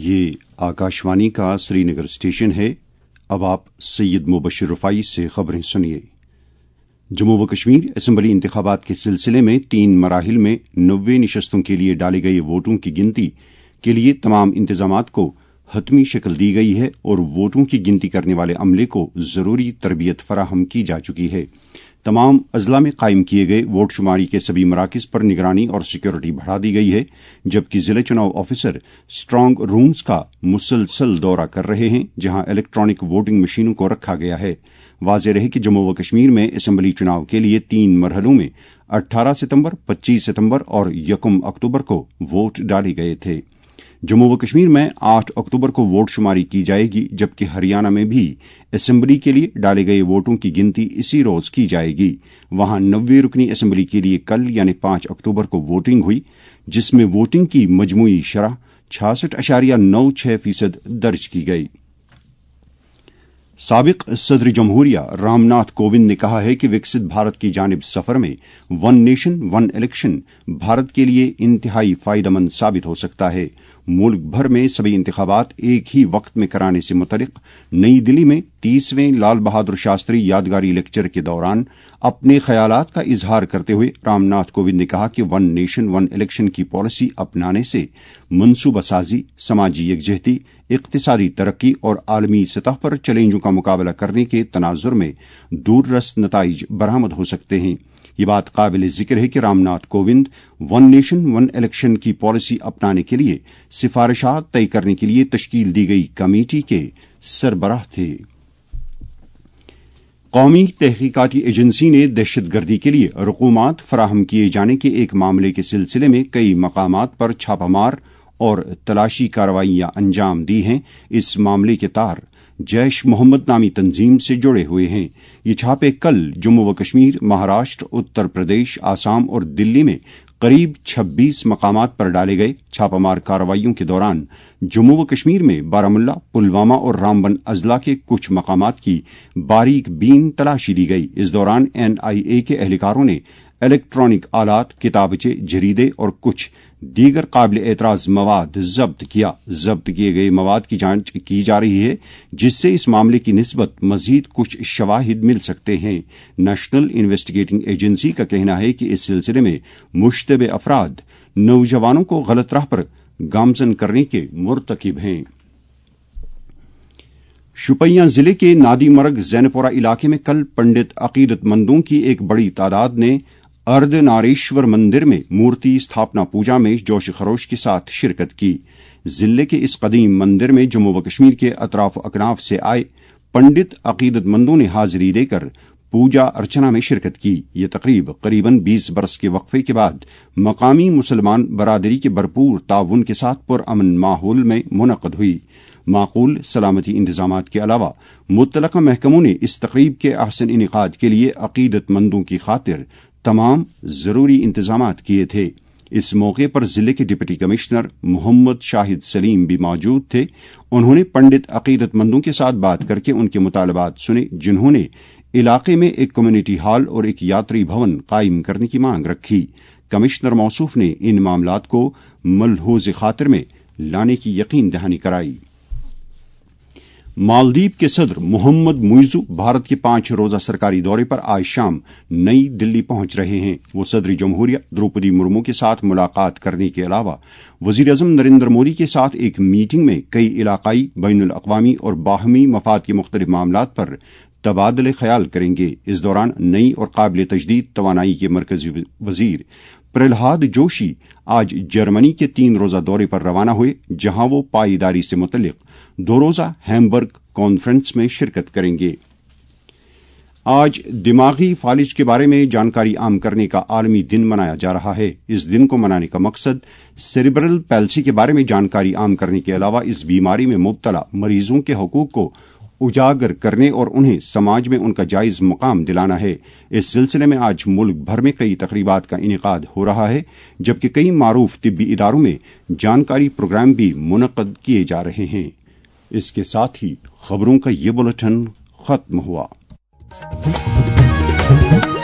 ये आकाशवाणी का श्रीनगर स्टेशन है। अब आप सैयद मुबशर रफाई से खबरें सुनिए। जम्मू व कश्मीर असेंबली इंतखाबात के सिलसिले में 3 मराहिल में 90 नशस्तों के लिए डाले गए वोटों की गिनती के लिए तमाम इंतजामात को हतमी शक्ल दी गई है और वोटों की गिनती करने वाले अमले को जरूरी तरबियत फराहम की जा चुकी है। तमाम अजला में कायम किए गए वोट शुमारी के सभी मराकिज पर निगरानी और सिक्योरिटी बढ़ा दी गई है, जबकि जिला चुनाव ऑफिसर स्ट्रांग रूम्स का मुसलसल दौरा कर रहे हैं, जहां इलेक्ट्रॉनिक वोटिंग मशीनों को रखा गया है। वाज़ेह रहे कि जम्मू व कश्मीर में असेंबली चुनाव के लिए 3 मरहलों में 18 सितंबर, 25 सितंबर और 1 अक्टूबर को वोट डाले गए थे। जम्मू व कश्मीर में 8 अक्टूबर को वोट शुमारी की जाएगी, जबकि हरियाणा में भी असेंबली के लिए डाले गए वोटों की गिनती इसी रोज की जाएगी। वहां 90 रुकनी असेंबली के लिए कल यानी 5 अक्टूबर को वोटिंग हुई, जिसमें वोटिंग की मजमूई शरह 66.96% दर्ज की गई। साबिक सदर जमहूरिया रामनाथ कोविंद ने कहा है कि विकसित भारत की जानिब सफर में one nation one election Bharat के लिए इंतहाई फायदेमंद साबित हो सकता है। मुल्क भर में सभी इंतखाबात एक ही वक्त में कराने से मुतल्लिक नई दिल्ली में 30वें लाल बहादुर शास्त्री यादगारी लेक्चर के दौरान अपने ख्यालात का इजहार करते हुए रामनाथ कोविंद ने कहा कि वन नेशन वन इलेक्शन की पॉलिसी अपनाने से मनसूबा साजी, समाजी यकजहती, इक्तिसादी तरक्की और आलमी सतह पर चैलेंजों का मुकाबला करने के तनाजुर में दूररस नताइज बरामद हो सकते हैं। ये बात काबिल जिक्र है कि Ramnath Kovind one nation one election की पॉलिसी अपनाने के लिए सिफारिशात तय करने के लिए तश्कील दी गई कमेटी के सरबराह थे। कौमी तहकीकाती एजेंसी ने दहशतगर्दी के लिए रकूमात फराहम किए जाने के एक मामले के सिलसिले में कई मकामात पर छापामार और तलाशी कार्रवाइयां अंजाम दी हैं। इस मामले के तार जैश मोहम्मद नामी तंजीम से जुड़े हुए हैं। ये छापे कल जम्मू व कश्मीर, महाराष्ट्र, उत्तर प्रदेश, आसाम और दिल्ली में करीब 26 मकामात पर डाले गए। छापामार कार्रवाइयों के दौरान जम्मू व कश्मीर में बारामुल्ला, पुलवामा और रामबन अजला के कुछ मकामात की बारीक बीन तलाशी ली गई। इस दौरान NIA के एहलकारों ने इलेक्ट्रॉनिक आलात, किताबचे, जरीदे और कुछ दीगर काबिल एतराज मवाद जब्त किया। जब्त किए गए मवाद की जांच की जा रही है, जिससे इस मामले की निस्बत मजीद कुछ शवाहिद मिल सकते हैं। नेशनल इन्वेस्टिगेटिंग एजेंसी का कहना है कि इस सिलसिले में मुश्तबे अफराद नौजवानों को गलत राह पर गामजन करने के मुर्तकिब हैं। शुपियां जिले के नादीमर्ग जैनपुरा इलाके में कल पंडित अकीदतमंदों की एक बड़ी तादाद ने अर्धनारेश्वर मंदिर में मूर्ति स्थापना पूजा में जोश खरोश के साथ शिरकत की। जिले के इस कदीम मंदिर में जम्मू व कश्मीर के अतराफ अकनाफ से आए पंडित अकीदतमंदों ने हाजिरी देकर पूजा अर्चना में शिरकत की। यह तकरीब करीबन 20 बरस के वक्फे के बाद मकामी मुसलमान बरादरी के भरपूर ताउन के साथ पुरअमन माहौल में मुनक़द हुई। माकूल सलामती इंतजामात के अलावा मुतलका महकमों ने इस तकरीब के अहसन इनेकाद के लिए अकीदतमंदों की खातिर तमाम जरूरी इंतजामात किए थे। इस मौके पर जिले के डिप्टी कमिश्नर मोहम्मद शाहिद सलीम भी मौजूद थे। उन्होंने पंडित अकीदतमंदों के साथ बात करके उनके मुतालबात सुने, जिन्होंने इलाके में एक कम्युनिटी हॉल और एक यात्री भवन कायम करने की मांग रखी। कमिश्नर मौसूफ ने इन मामलात को मलहूज़ खातिर में लाने की यकीन दहानी कराई। मालदीव के सदर मोहम्मद मुइज़ू भारत के 5 रोजा सरकारी दौरे पर आज शाम नई दिल्ली पहुंच रहे हैं। वो सदर जमहूरिया द्रौपदी मुर्मू के साथ मुलाकात करने के अलावा वज़ीर-ए-आज़म नरेंद्र मोदी के साथ एक मीटिंग में कई इलाकाई, बैनुल अक़वामी और बाहमी मफाद के मुख्तलिफ मामलात पर तबादले ख्याल करेंगे। इस दौरान नई और काबिल तजदीद तवानाई के मरकजी वजीर प्रहलाद जोशी आज जर्मनी के 3 रोजा दौरे पर रवाना हुए, जहां वो पाईदारी से मुतल्लिक 2 रोजा हैम्बर्ग कॉन्फ्रेंस में शिरकत करेंगे। आज दिमागी फालिज के बारे में जानकारी आम करने का आलमी दिन मनाया जा रहा है। इस दिन को मनाने का मकसद सेरिब्रल पैल्सी के बारे में जानकारी आम करने के अलावा इस बीमारी में मुब्तला मरीजों के हकूक को उजागर करने और उन्हें समाज में उनका जायज मुकाम दिलाना है। इस सिलसिले में आज मुल्क भर में कई तकरीबात का इनेकाद हो रहा है, जबकि कई मारूफ तिब्बी इदारों में जानकारी प्रोग्राम भी मुनक़द किए जा रहे हैं। इसके साथ ही खबरों का ये बुलेटिन खत्म हुआ।